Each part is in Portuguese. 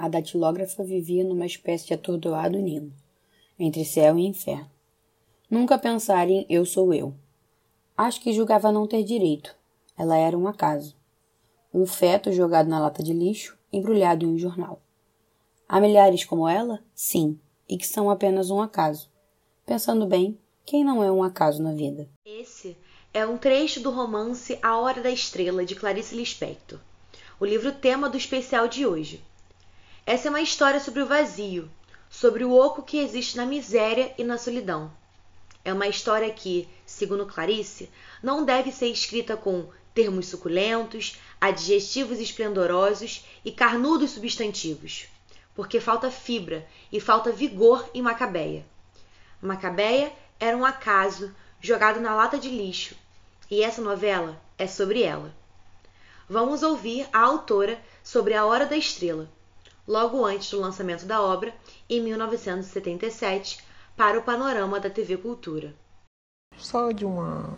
A datilógrafa vivia numa espécie de atordoado ninho, entre céu e inferno. Nunca pensar em eu sou eu. Acho que julgava não ter direito. Ela era um acaso. Um feto jogado na lata de lixo, embrulhado em um jornal. Há milhares como ela? Sim, e que são apenas um acaso. Pensando bem, quem não é um acaso na vida? Esse é um trecho do romance A Hora da Estrela, de Clarice Lispector, o livro tema do especial de hoje. Essa é uma história sobre o vazio, sobre o oco que existe na miséria e na solidão. É uma história que, segundo Clarice, não deve ser escrita com termos suculentos, adjetivos esplendorosos e carnudos substantivos, porque falta fibra e falta vigor em Macabeia. Macabeia era um acaso jogado na lata de lixo, e essa novela é sobre ela. Vamos ouvir a autora sobre A Hora da Estrela, logo antes do lançamento da obra, em 1977, para o Panorama da TV Cultura. Só de uma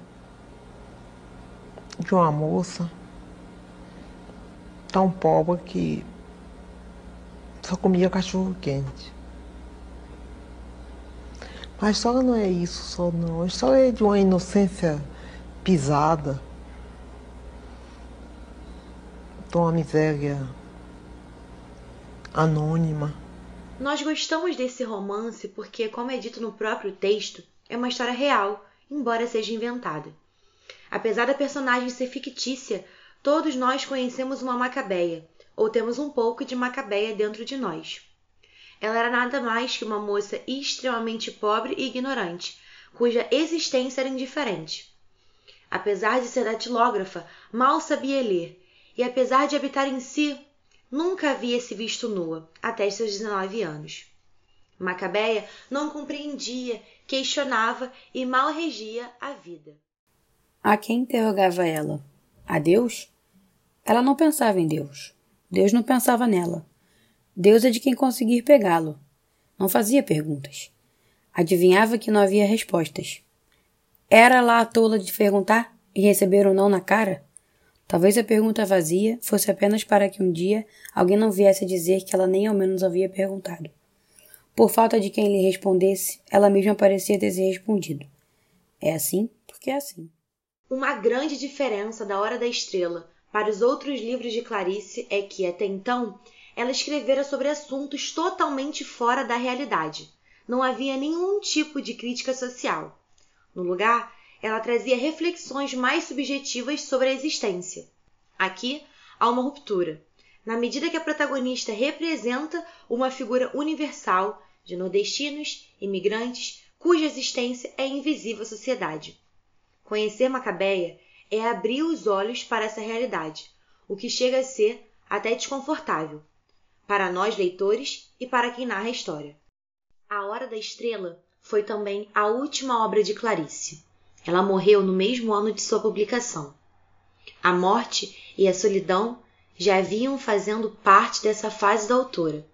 moça tão pobre que só comia cachorro quente. Mas a história não é isso só não. A história é de uma inocência pisada, de uma miséria anônima. Nós gostamos desse romance porque, como é dito no próprio texto, é uma história real, embora seja inventada. Apesar da personagem ser fictícia, todos nós conhecemos uma Macabeia, ou temos um pouco de Macabeia dentro de nós. Ela era nada mais que uma moça extremamente pobre e ignorante, cuja existência era indiferente. Apesar de ser datilógrafa, mal sabia ler, e apesar de habitar em si, nunca havia se visto nua, até seus 19 anos. Macabeia não compreendia, questionava e mal regia a vida. A quem interrogava ela? A Deus? Ela não pensava em Deus. Deus não pensava nela. Deus é de quem conseguir pegá-lo. Não fazia perguntas. Adivinhava que não havia respostas. Era lá a tola de perguntar e receber um não na cara? Talvez a pergunta vazia fosse apenas para que um dia alguém não viesse a dizer que ela nem ao menos havia perguntado. Por falta de quem lhe respondesse, ela mesma parecia ter se respondido. É assim porque é assim. Uma grande diferença da Hora da Estrela para os outros livros de Clarice é que, até então, ela escrevera sobre assuntos totalmente fora da realidade. Não havia nenhum tipo de crítica social. No lugar, ela trazia reflexões mais subjetivas sobre a existência. Aqui, há uma ruptura, na medida que a protagonista representa uma figura universal de nordestinos, imigrantes, cuja existência é invisível à sociedade. Conhecer Macabeia é abrir os olhos para essa realidade, o que chega a ser até desconfortável, para nós leitores e para quem narra a história. A Hora da Estrela foi também a última obra de Clarice. Ela morreu no mesmo ano de sua publicação. A morte e a solidão já vinham fazendo parte dessa fase da autora.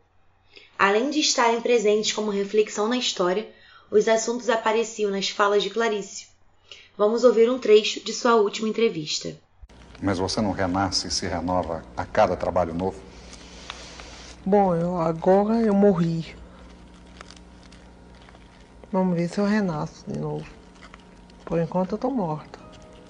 Além de estarem presentes como reflexão na história, os assuntos apareciam nas falas de Clarice. Vamos ouvir um trecho de sua última entrevista. Mas você não renasce e se renova a cada trabalho novo? Bom, agora eu morri. Vamos ver se eu renasço de novo. Por enquanto eu tô morta.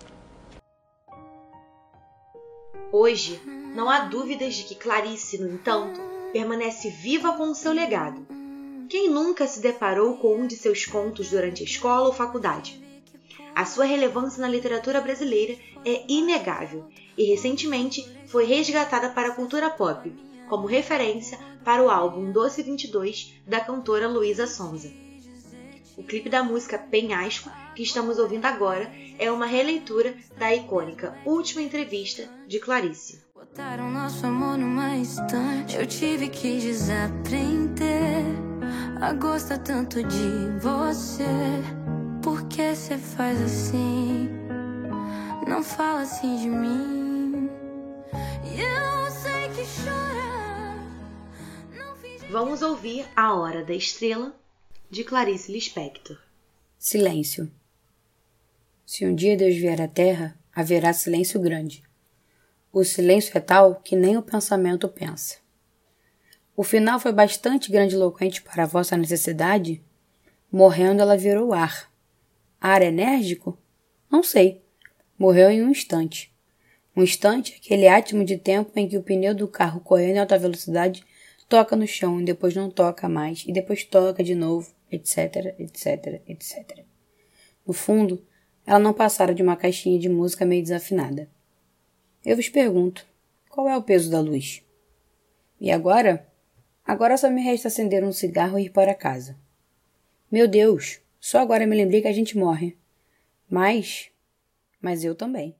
Hoje, não há dúvidas de que Clarice, no entanto, permanece viva com o seu legado. Quem nunca se deparou com um de seus contos durante a escola ou faculdade? A sua relevância na literatura brasileira é inegável e recentemente foi resgatada para a cultura pop, como referência para o álbum Doce 22 da cantora Luísa Sonza. O clipe da música Penhasco, que estamos ouvindo agora, é uma releitura da icônica Última Entrevista de Clarice. Botaram nosso amor numa estante, eu tive que desaprender a gostar tanto de você. Por que cê faz assim? Não fala assim de mim. Eu sei que chora. Vamos ouvir A Hora da Estrela, de Clarice Lispector. Silêncio. Se um dia Deus vier à Terra, haverá silêncio grande. O silêncio é tal que nem o pensamento pensa. O final foi bastante grandiloquente para a vossa necessidade? Morrendo, ela virou ar. Ar enérgico? Não sei. Morreu em um instante. Um instante, aquele átimo de tempo em que o pneu do carro correndo em alta velocidade toca no chão e depois não toca mais, e depois toca de novo, etc, etc, etc. No fundo, ela não passara de uma caixinha de música meio desafinada. Eu vos pergunto, qual é o peso da luz? E agora? Agora só me resta acender um cigarro e ir para casa. Meu Deus, só agora me lembrei que a gente morre. Mas eu também.